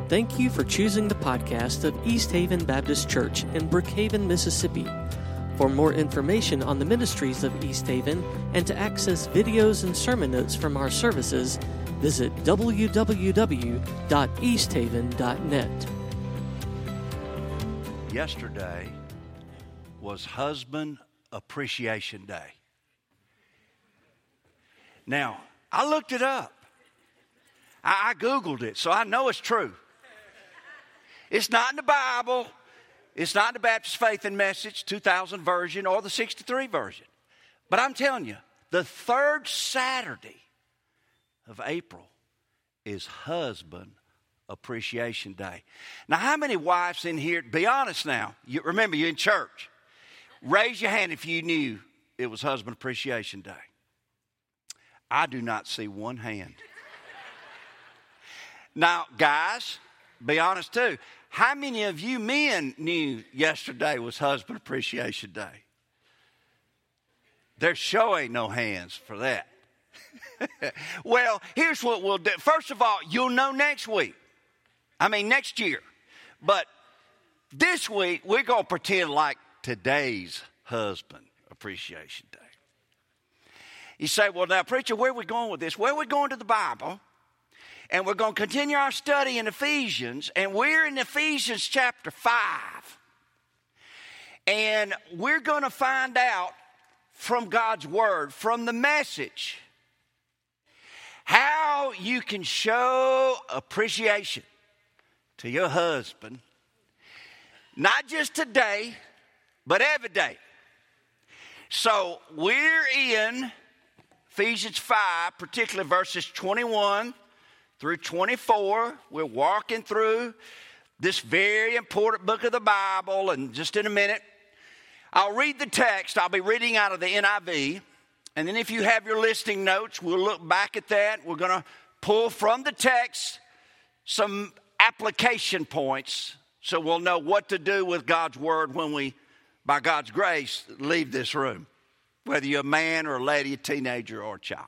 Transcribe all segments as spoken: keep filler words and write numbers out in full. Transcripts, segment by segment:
Thank you for choosing the podcast of East Haven Baptist Church in Brookhaven, Mississippi. For more information on the ministries of East Haven and to access videos and sermon notes from our services, visit w w w dot east haven dot net. Yesterday was Husband Appreciation Day. Now, I looked it up. I, I Googled it, so I know it's true. It's not in the Bible. It's not in the Baptist Faith and Message two thousand version or the sixty-three version. But I'm telling you, the third Saturday of April is Husband Appreciation Day. Now, how many wives in here, be honest now, you, remember you're in church. Raise your hand if you knew it was Husband Appreciation Day. I do not see one hand. Now, guys, be honest too. How many of you men knew yesterday was Husband Appreciation Day? There sure ain't no hands for that. Well, here's what we'll do. First of all, you'll know next week. I mean, next year. But this week, we're going to pretend like today's Husband Appreciation Day. You say, well, now, preacher, where are we going with this? Well, we're going to the Bible. And we're going to continue our study in Ephesians. And we're in Ephesians chapter five. And we're going to find out from God's Word, from the Message, how you can show appreciation to your husband. Not just today, but every day. So we're in Ephesians five, particularly verses twenty-one through twenty-four. We're walking through this very important book of the Bible, and just in a minute, I'll read the text. I'll be reading out of the N I V, and then if you have your listening notes, we'll look back at that. We're going to pull from the text some application points so we'll know what to do with God's Word when we, by God's grace, leave this room, whether you're a man or a lady, a teenager or a child.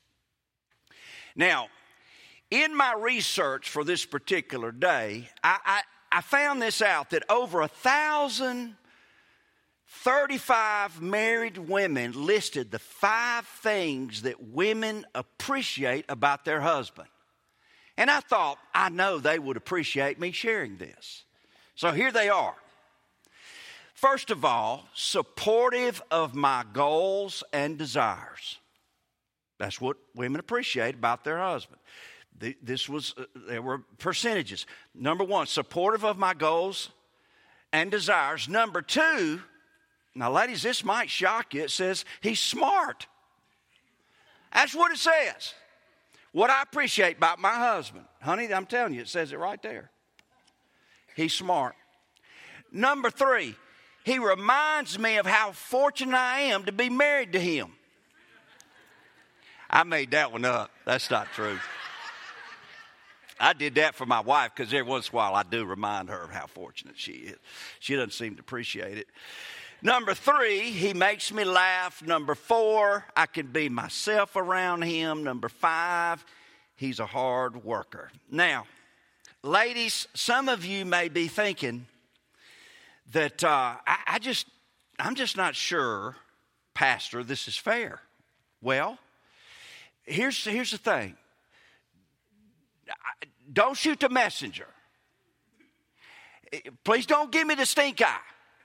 Now, in my research for this particular day, I, I, I found this out, that over a thousand thirty-five married women listed the five things that women appreciate about their husband. And I thought, I know they would appreciate me sharing this. So here they are. First of all, supportive of my goals and desires. That's what women appreciate about their husband. This was, uh, there were percentages. Number one, supportive of my goals and desires. Number two, now ladies, this might shock you. It says he's smart. That's what it says. What I appreciate about my husband. Honey, I'm telling you, it says it right there. He's smart. Number three, he reminds me of how fortunate I am to be married to him. I made that one up. That's not true. I did that for my wife because every once in a while I do remind her of how fortunate she is. She doesn't seem to appreciate it. Number three, he makes me laugh. Number four, I can be myself around him. Number five, he's a hard worker. Now, ladies, some of you may be thinking that uh, I, I just, I'm just not sure, Pastor, this is fair. Well, here's, here's the thing. Don't shoot the messenger. Please don't give me the stink eye.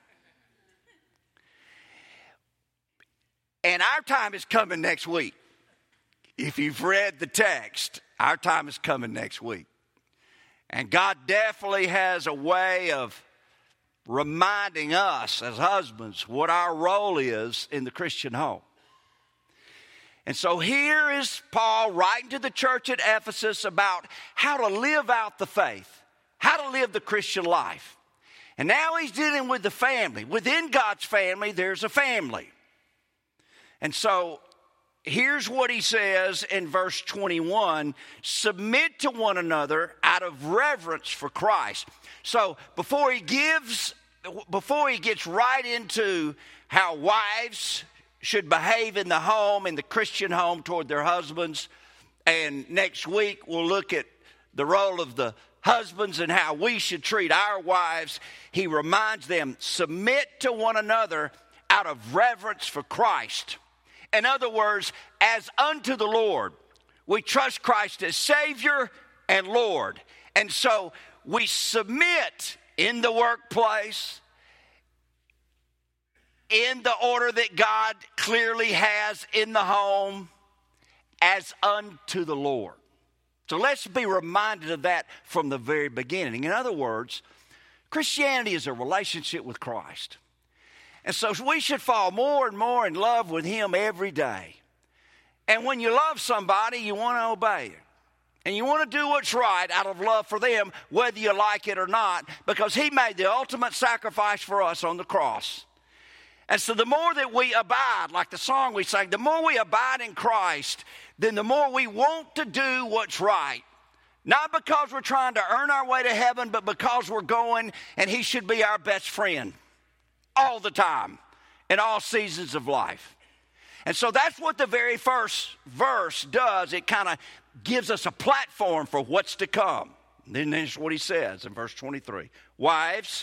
And our time is coming next week. If you've read the text, our time is coming next week. And God definitely has a way of reminding us as husbands what our role is in the Christian home. And so here is Paul writing to the church at Ephesus about how to live out the faith, how to live the Christian life. And now he's dealing with the family. Within God's family, there's a family. And so here's what he says in verse twenty-one, submit to one another out of reverence for Christ. So before he gives, before he gets right into how wives should behave in the home, in the Christian home toward their husbands, and next week we'll look at the role of the husbands and how we should treat our wives, he reminds them, submit to one another out of reverence for Christ. In other words, as unto the Lord. We trust Christ as Savior and Lord. And so we submit in the workplace, in the order that God clearly has in the home, as unto the Lord. So let's be reminded of that from the very beginning. In other words, Christianity is a relationship with Christ. And so we should fall more and more in love with Him every day. And when you love somebody, you want to obey it. And you want to do what's right out of love for them, whether you like it or not, because He made the ultimate sacrifice for us on the cross. And so the more that we abide, like the song we sang, the more we abide in Christ, then the more we want to do what's right. Not because we're trying to earn our way to heaven, but because we're going and He should be our best friend all the time, in all seasons of life. And so that's what the very first verse does. It kind of gives us a platform for what's to come. And then that's what he says in verse twenty-three. Wives,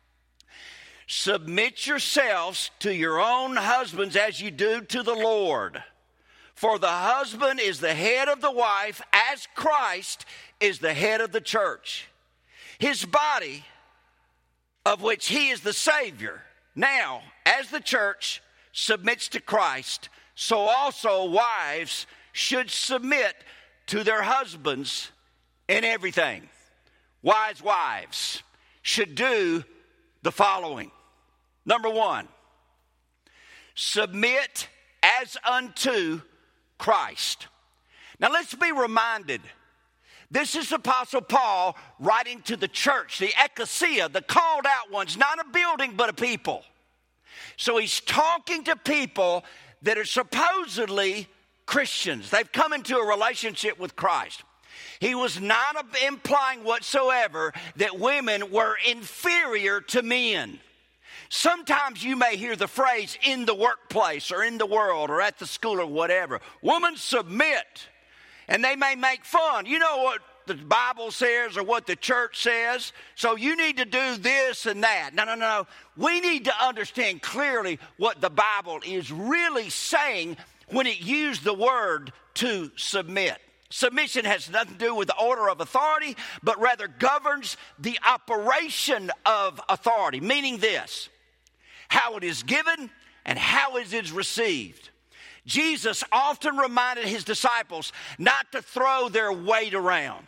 submit yourselves to your own husbands as you do to the Lord. For the husband is the head of the wife, as Christ is the head of the church, His body, of which He is the Savior. Now, as the church submits to Christ, so also wives should submit to their husbands in everything. Wise wives should do the following. Number one, submit as unto Christ. Now let's be reminded, this is Apostle Paul writing to the church, the ecclesia, the called out ones, not a building but a people. So he's talking to people that are supposedly Christians. They've come into a relationship with Christ. He was not implying whatsoever that women were inferior to men. Sometimes you may hear the phrase in the workplace or in the world or at the school or whatever. Women submit. And they may make fun. You know what the Bible says or what the church says, so you need to do this and that. No, no, no. We need to understand clearly what the Bible is really saying when it used the word to submit. Submission has nothing to do with the order of authority, but rather governs the operation of authority, meaning this: how it is given and how it is received. Jesus often reminded His disciples not to throw their weight around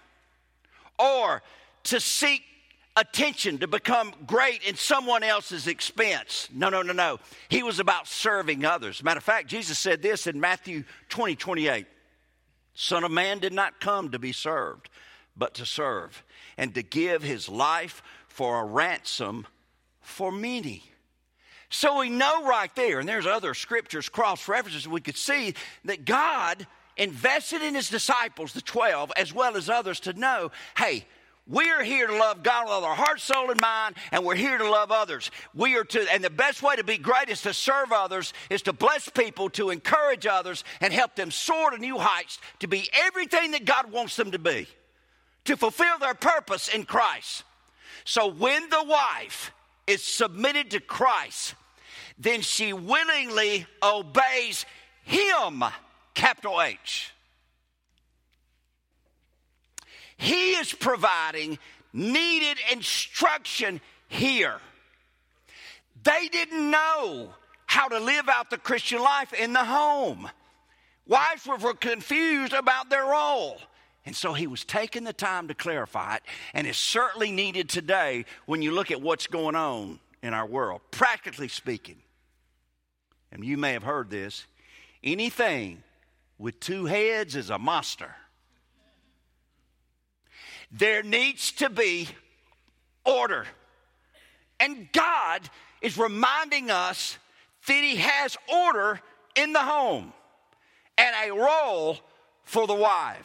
or to seek attention to become great in someone else's expense. No, no, no, no. He was about serving others. Matter of fact, Jesus said this in Matthew twenty, twenty-eight. Son of Man did not come to be served, but to serve, and to give His life for a ransom for many. So we know right there, and there's other scriptures, cross references, we could see that God invested in His disciples, the twelve, as well as others, to know, hey, we're here to love God with all our heart, soul, and mind, and we're here to love others. We are to, and the best way to be great is to serve others, is to bless people, to encourage others, and help them soar to new heights, to be everything that God wants them to be, to fulfill their purpose in Christ. So when the wife is submitted to Christ, then she willingly obeys Him, capital H. He is providing needed instruction here. They didn't know how to live out the Christian life in the home. Wives were confused about their role. And so he was taking the time to clarify it, and it's certainly needed today when you look at what's going on in our world. Practically speaking, and you may have heard this, anything with two heads is a monster. There needs to be order. And God is reminding us that He has order in the home and a role for the wives.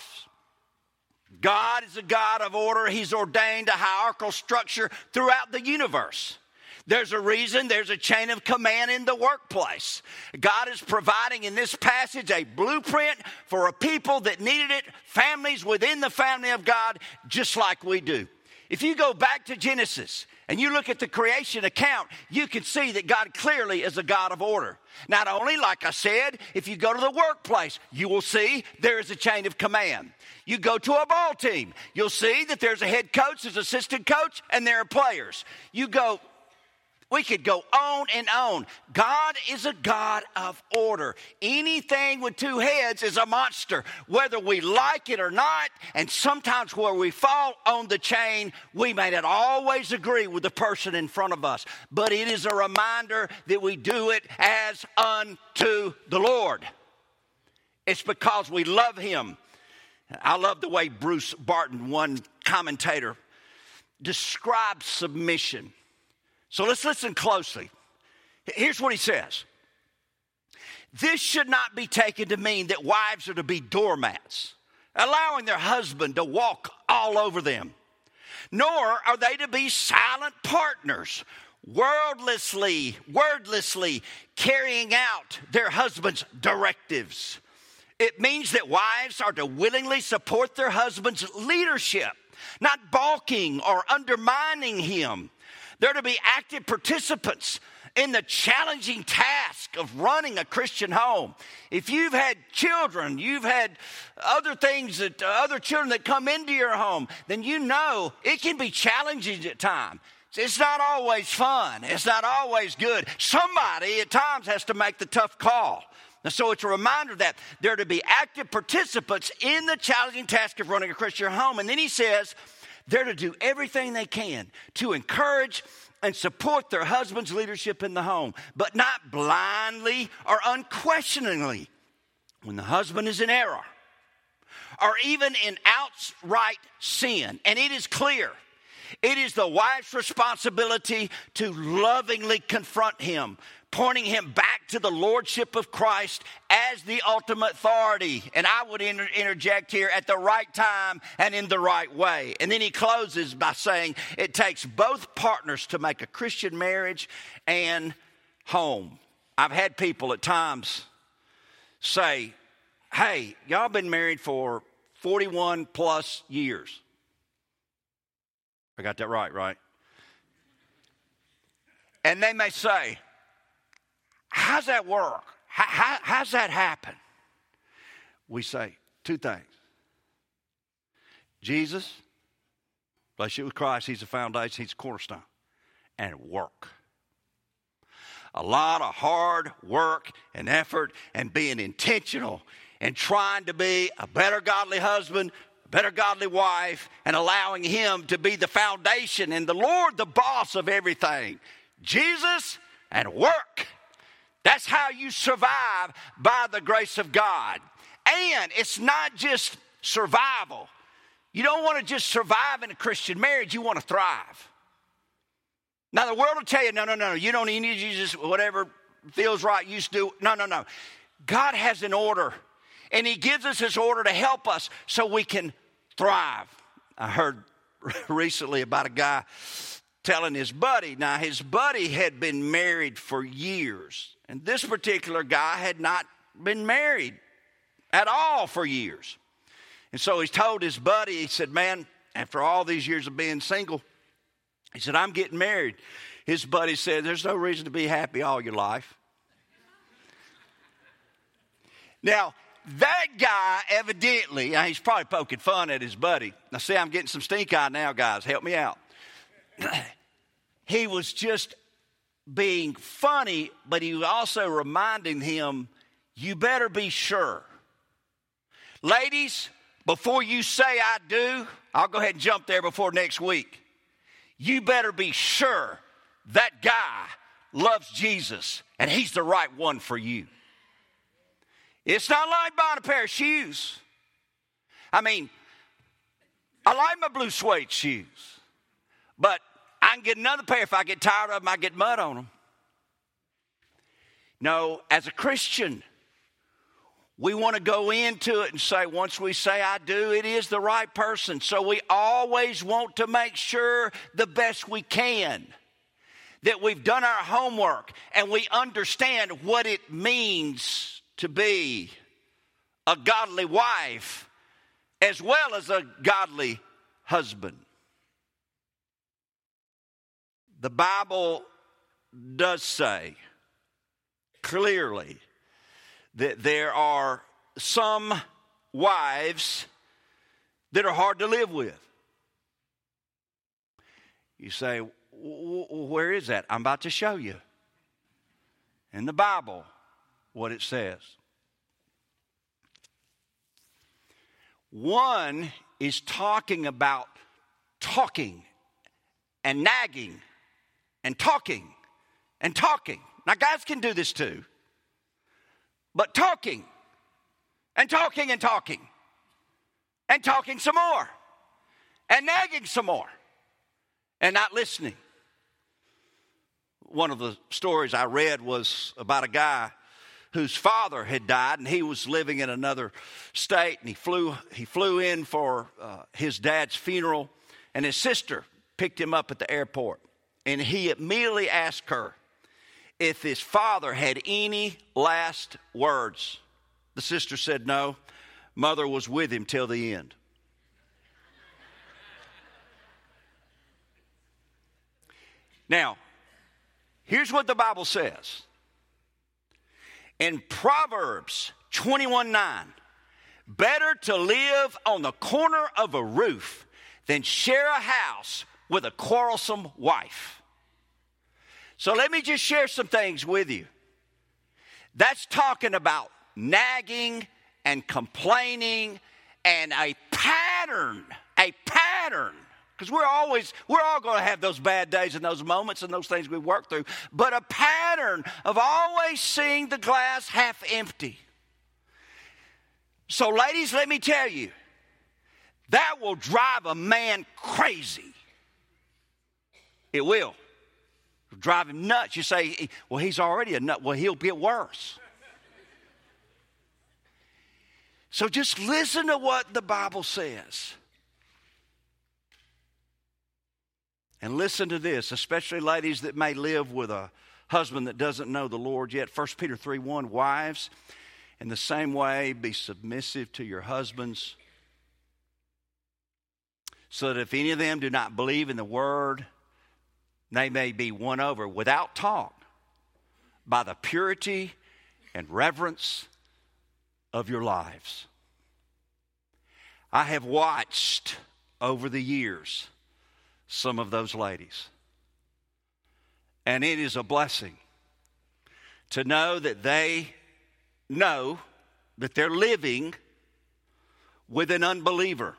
God is a God of order. He's ordained a hierarchical structure throughout the universe. There's a reason there's a chain of command in the workplace. God is providing in this passage a blueprint for a people that needed it, families within the family of God, just like we do. If you go back to Genesis and you look at the creation account, you can see that God clearly is a God of order. Not only, like I said, if you go to the workplace, you will see there is a chain of command. You go to a ball team, you'll see that there's a head coach, there's an assistant coach, and there are players. You go... We could go on and on. God is a God of order. Anything with two heads is a monster, whether we like it or not. And sometimes where we fall on the chain, we may not always agree with the person in front of us. But it is a reminder that we do it as unto the Lord. It's because we love him. I love the way Bruce Barton, one commentator, describes submission. So let's listen closely. Here's what he says. This should not be taken to mean that wives are to be doormats, allowing their husband to walk all over them. Nor are they to be silent partners, wordlessly, wordlessly carrying out their husband's directives. It means that wives are to willingly support their husband's leadership, not balking or undermining him. They're to be active participants in the challenging task of running a Christian home. If you've had children, you've had other things, that uh, other children that come into your home, then you know it can be challenging at times. It's not always fun. It's not always good. Somebody at times has to make the tough call. And so it's a reminder that they're to be active participants in the challenging task of running a Christian home. And then he says, they're to do everything they can to encourage and support their husband's leadership in the home, but not blindly or unquestioningly. When the husband is in error or even in outright sin, and it is clear, it is the wife's responsibility to lovingly confront him, pointing him back to the lordship of Christ as the ultimate authority. And I would inter- interject here, at the right time and in the right way. And then he closes by saying it takes both partners to make a Christian marriage and home. I've had people at times say, hey, y'all been married for forty-one plus years. I got that right, right? And they may say, how's that work? How, how, how's that happen? We say two things. Jesus, relationship with Christ, he's the foundation, he's the cornerstone. And work. A lot of hard work and effort and being intentional and trying to be a better godly husband, a better godly wife, and allowing him to be the foundation and the Lord the boss of everything. Jesus and work. That's how you survive by the grace of God. And it's not just survival. You don't want to just survive in a Christian marriage. You want to thrive. Now, the world will tell you, no, no, no, you don't need to just whatever feels right, you just do. No, no, no. God has an order, and he gives us his order to help us so we can thrive. I heard recently about a guy telling his buddy. Now, his buddy had been married for years. And this particular guy had not been married at all for years. And so he told his buddy, he said, man, after all these years of being single, he said, I'm getting married. His buddy said, there's no reason to be happy all your life. Now, that guy evidently, now he's probably poking fun at his buddy. Now, see, I'm getting some stink eye now, guys. Help me out. He was just being funny, but he was also reminding him, you better be sure. Ladies, before you say I do, I'll go ahead and jump there before next week. You better be sure that guy loves Jesus and he's the right one for you. It's not like buying a pair of shoes. I mean, I like my blue suede shoes, but I can get another pair if I get tired of them, I get mud on them. No, as a Christian, we want to go into it and say, once we say I do, it is the right person. So we always want to make sure the best we can that we've done our homework and we understand what it means to be a godly wife as well as a godly husband. The Bible does say clearly that there are some wives that are hard to live with. You say, where is that? I'm about to show you in the Bible what it says. One is talking about talking and nagging and talking and talking. Now, guys can do this too. But talking and talking and talking and talking some more and nagging some more and not listening. One of the stories I read was about a guy whose father had died, and he was living in another state, and he flew he flew in for uh, his dad's funeral, and his sister picked him up at the airport, and he immediately asked her if his father had any last words. The sister said no. Mother was with him till the end. Now, here's what the Bible says. In Proverbs twenty-one nine, better to live on the corner of a roof than share a house with a quarrelsome wife. So let me just share some things with you. That's talking about nagging and complaining and a pattern, a pattern. Because we're always, we're all going to have those bad days and those moments and those things we work through. But a pattern of always seeing the glass half empty. So ladies, let me tell you, that will drive a man crazy. It will. It'll drive him nuts. You say, well, he's already a nut. Well, he'll get worse. So just listen to what the Bible says. And listen to this, especially ladies that may live with a husband that doesn't know the Lord yet. First Peter three one, wives, in the same way, be submissive to your husbands, so that if any of them do not believe in the word, they may be won over without talk by the purity and reverence of your lives. I have watched over the years some of those ladies. And it is a blessing to know that they know that they're living with an unbeliever.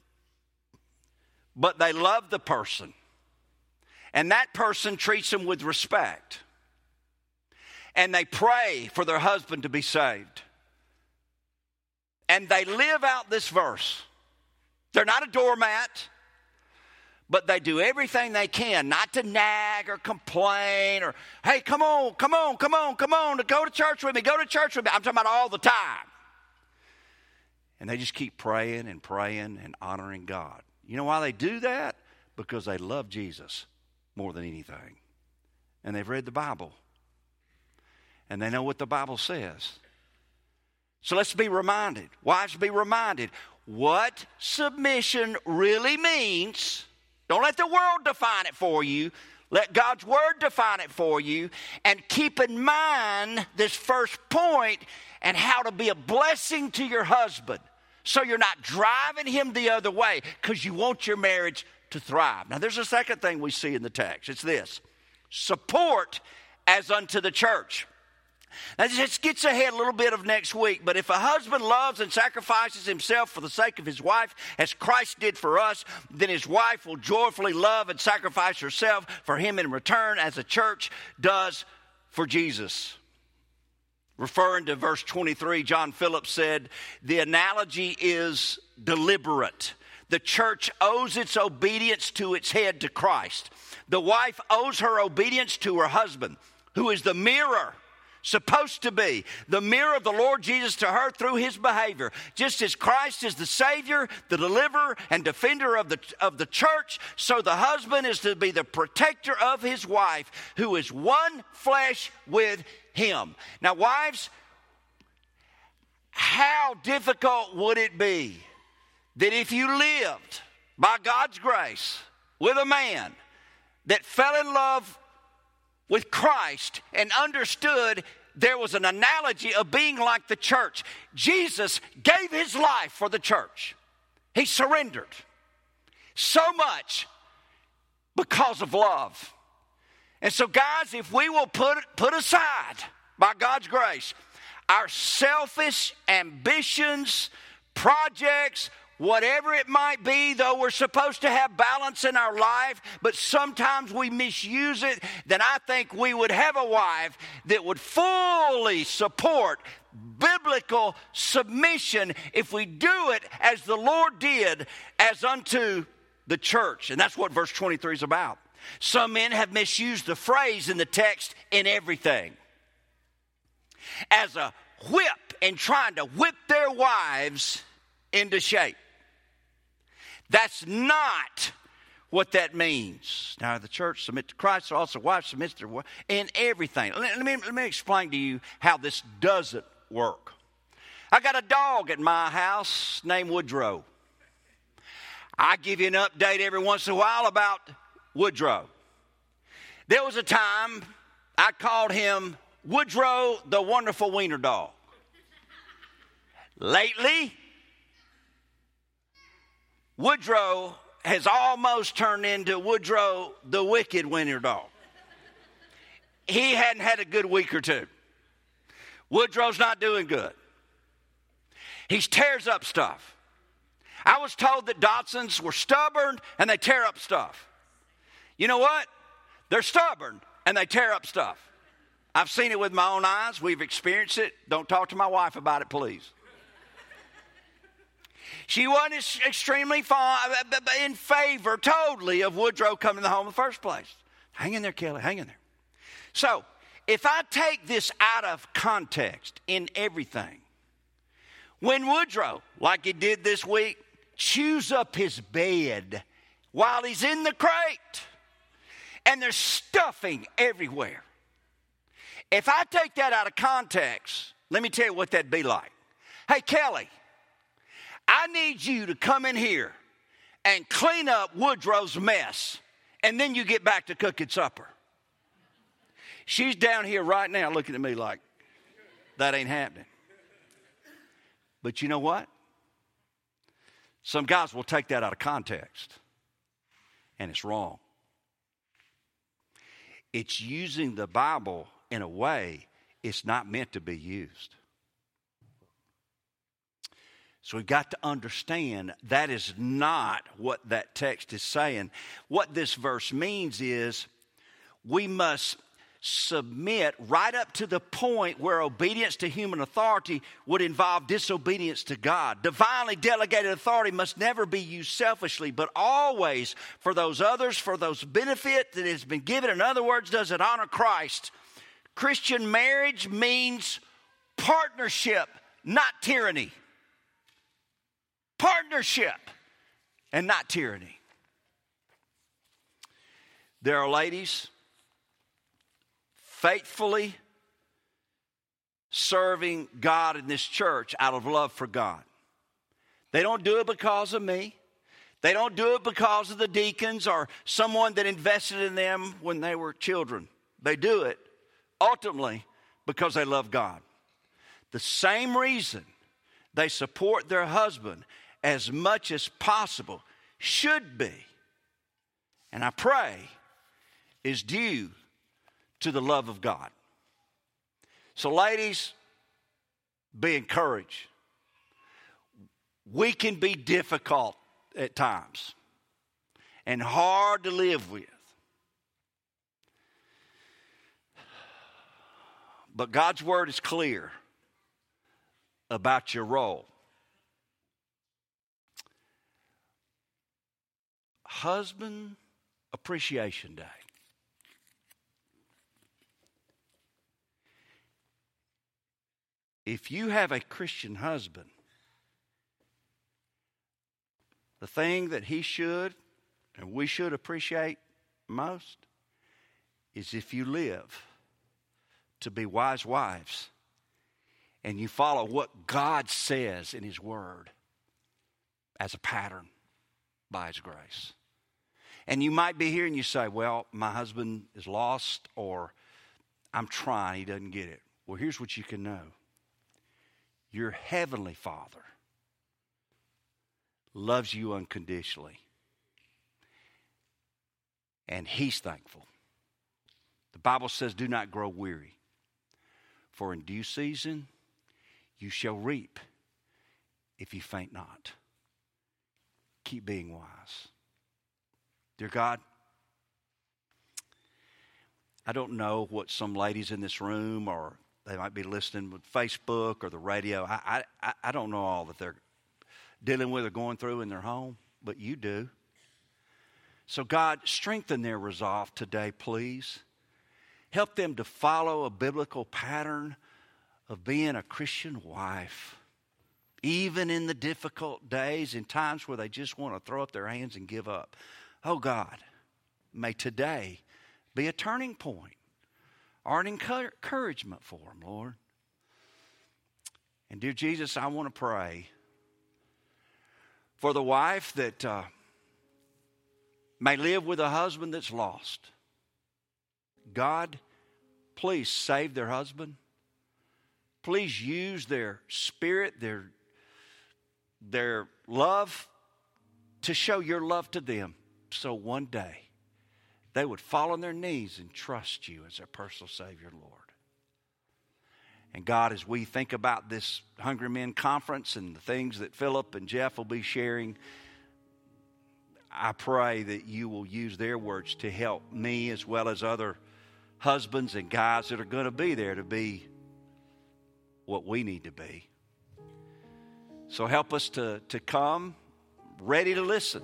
But they love the person. And that person treats them with respect. And they pray for their husband to be saved. And they live out this verse. They're not a doormat. But they do everything they can not to nag or complain or, hey, come on, come on, come on, come on, to go to church with me, go to church with me. I'm talking about all the time. And they just keep praying and praying and honoring God. You know why they do that? Because they love Jesus more than anything. And they've read the Bible. And they know what the Bible says. So let's be reminded, wives be reminded, what submission really means. Don't let the world define it for you. Let God's word define it for you. And keep in mind this first point and how to be a blessing to your husband so you're not driving him the other way because you want your marriage to thrive. Now, there's a second thing we see in the text. It's this. Support as unto the church. Now, this gets ahead a little bit of next week, but if a husband loves and sacrifices himself for the sake of his wife, as Christ did for us, then his wife will joyfully love and sacrifice herself for him in return, as the church does for Jesus. Referring to verse twenty-three, John Phillips said, the analogy is deliberate. The church owes its obedience to its head, to Christ. The wife owes her obedience to her husband, who is the mirror supposed to be the mirror of the Lord Jesus to her through his behavior. Just as Christ is the Savior, the deliverer, and defender of the, of the church, so the husband is to be the protector of his wife, who is one flesh with him. Now, wives, how difficult would it be that if you lived by God's grace with a man that fell in love with Christ and understood there was an analogy of being like the church. Jesus gave his life for the church. He surrendered so much because of love. And so, guys, if we will put, put aside, by God's grace, our selfish ambitions, projects, whatever it might be, though we're supposed to have balance in our life, but sometimes we misuse it, then I think we would have a wife that would fully support biblical submission if we do it as the Lord did, as unto the church. And that's what verse twenty-three is about. Some men have misused the phrase in the text, in everything, as a whip and trying to whip their wives into shape. That's not what that means. Now, the church submit to Christ, so also wives submit to their wife in everything. Let me, let me explain to you how this doesn't work. I got a dog at my house named Woodrow. I give you an update every once in a while about Woodrow. There was a time I called him Woodrow the Wonderful Wiener Dog. Lately, Woodrow has almost turned into Woodrow the Wicked Wiener Dog. He hadn't had a good week or two. Woodrow's not doing good. He tears up stuff. I was told that Dachshunds were stubborn and they tear up stuff. You know what? They're stubborn and they tear up stuff. I've seen it with my own eyes. We've experienced it. Don't talk to my wife about it, please. She wasn't extremely fond, in favor totally of Woodrow coming to the home in the first place. Hang in there, Kelly, hang in there. So, if I take this out of context in everything, when Woodrow, like he did this week, chews up his bed while he's in the crate, and there's stuffing everywhere. If I take that out of context, let me tell you what that'd be like. Hey, Kelly, I need you to come in here and clean up Woodrow's mess, and then you get back to cooking supper. She's down here right now looking at me like, that ain't happening. But you know what? Some guys will take that out of context, and it's wrong. It's using the Bible in a way it's not meant to be used. So we've got to understand that is not what that text is saying. What this verse means is we must submit right up to the point where obedience to human authority would involve disobedience to God. Divinely delegated authority must never be used selfishly, but always for those others, for those benefit that has been given. In other words, does it honor Christ? Christian marriage means partnership, not tyranny. Partnership and not tyranny. There are ladies faithfully serving God in this church out of love for God. They don't do it because of me. They don't do it because of the deacons or someone that invested in them when they were children. They do it ultimately because they love God. The same reason they support their husband as much as possible should be, and I pray, is due to the love of God. So ladies, be encouraged. We can be difficult at times and hard to live with. But God's word is clear about your role. Husband Appreciation Day. if you have a Christian husband, the thing that he should and we should appreciate most is if you live to be wise wives and you follow what God says in His Word as a pattern by His grace. And you might be here and you say, well, my husband is lost, or I'm trying, he doesn't get it. Well, here's what you can know. Your Heavenly Father loves you unconditionally. And He's thankful. The Bible says, do not grow weary, for in due season you shall reap if you faint not. Keep being wise. Dear God, I don't know what some ladies in this room, or they might be listening with Facebook or the radio. I, I, I don't know all that they're dealing with or going through in their home, but you do. So God, strengthen their resolve today, please. Help them to follow a biblical pattern of being a Christian wife, even in the difficult days, in times where they just want to throw up their hands and give up. Oh God, may today be a turning point or an encouragement for them, Lord. And dear Jesus, I want to pray for the wife that uh, may live with a husband that's lost. God, please save their husband. Please use their spirit, their, their love to show your love to them. So one day they would fall on their knees and trust you as their personal Savior, Lord. And God, as we think about this Hungry Men Conference and the things that Philip and Jeff will be sharing, I pray that you will use their words to help me as well as other husbands and guys that are going to be there to be what we need to be. So help us to, to come ready to listen.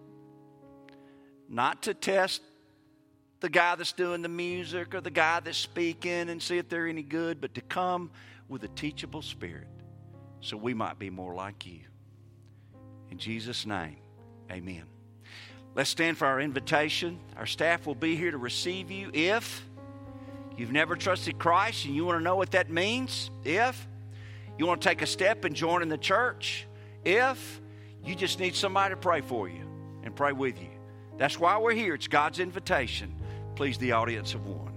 Not to test the guy that's doing the music or the guy that's speaking and see if they're any good, but to come with a teachable spirit so we might be more like you. In Jesus' name, amen. Let's stand for our invitation. Our staff will be here to receive you. If you've never trusted Christ and you want to know what that means, if you want to take a step and join in the church, if you just need somebody to pray for you and pray with you. That's why we're here. It's God's invitation. Please, the audience of one.